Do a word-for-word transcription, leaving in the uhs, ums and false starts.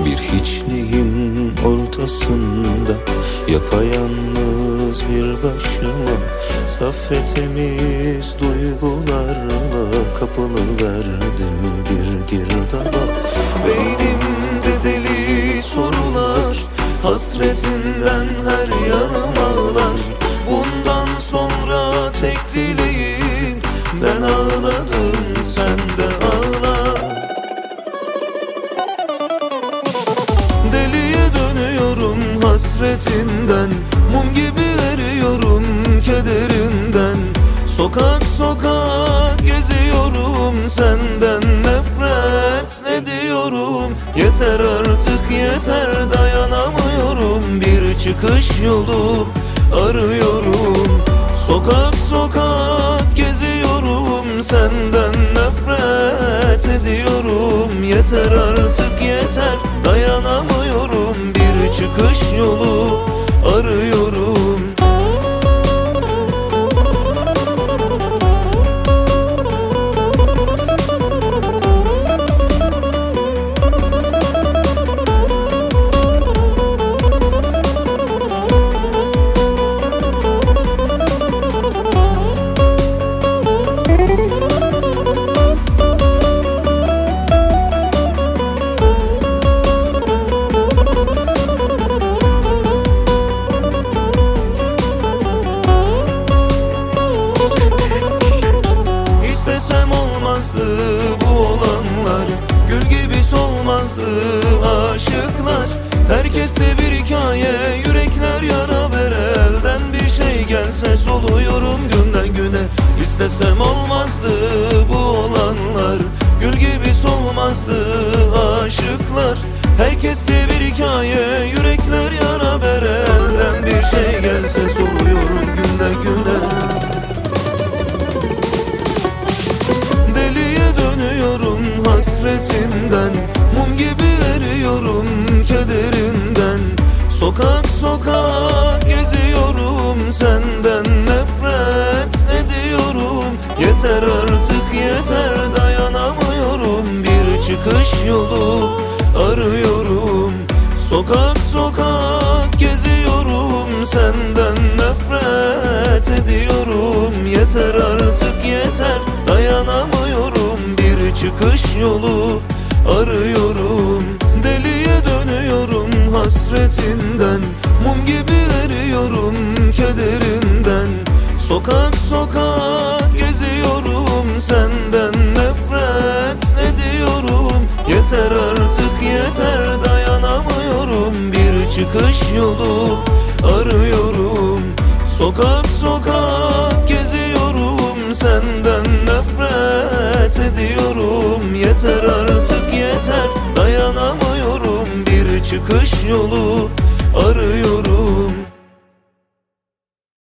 Bir hiçliğin ortasında yapayalnız bir başıma, saf ve temiz duygularla kapılıverdim bir girdaba. Beynimde deli sorular, hasretinden her yanım ağlar. Bundan sonra tek dileğim, ben ağladım sen de ağla. Deliye dönüyorum hasretinden, mum gibi eriyorum kederinden. Sokak sokak geziyorum, senden nefret ediyorum. Yeter artık yeter, dayanamıyorum, bir çıkış yolu arıyorum. Sokak sokak geziyorum, senden nefret ediyorum. Yeter artık yeter, dayanamıyorum, bir çıkış yolu arıyorum. Bu olanlar gül gibi solmazdı aşıklar. Herkeste bir hikaye, yürekler yara ver. Elden bir şey gelse soluyorum günden güne. İstesem olmazdı bu olanlar, gül gibi solmazdı aşıklar. Herkeste bir hikaye, yürekler yara ver. Elden bir şey gelse soluyorum günden güne. Hasretinden, mum gibi eriyorum kederinden. Sokak sokak geziyorum, senden nefret ediyorum. Yeter artık yeter, dayanamıyorum, bir çıkış yolu arıyorum. Sokak sokak geziyorum, senden nefret ediyorum. Yeter artık yeter, dayanamıyorum, bir çıkış yolu arıyorum. Deliye dönüyorum hasretinden, mum gibi eriyorum kederinden. Sokak sokak geziyorum, senden nefret ediyorum. Yeter artık yeter, dayanamıyorum, bir çıkış yolu arıyorum. Sokak sokak geziyorum, senden nefret ediyorum. Yeter artık yeter, dayanamıyorum, bir çıkış yolu arıyorum.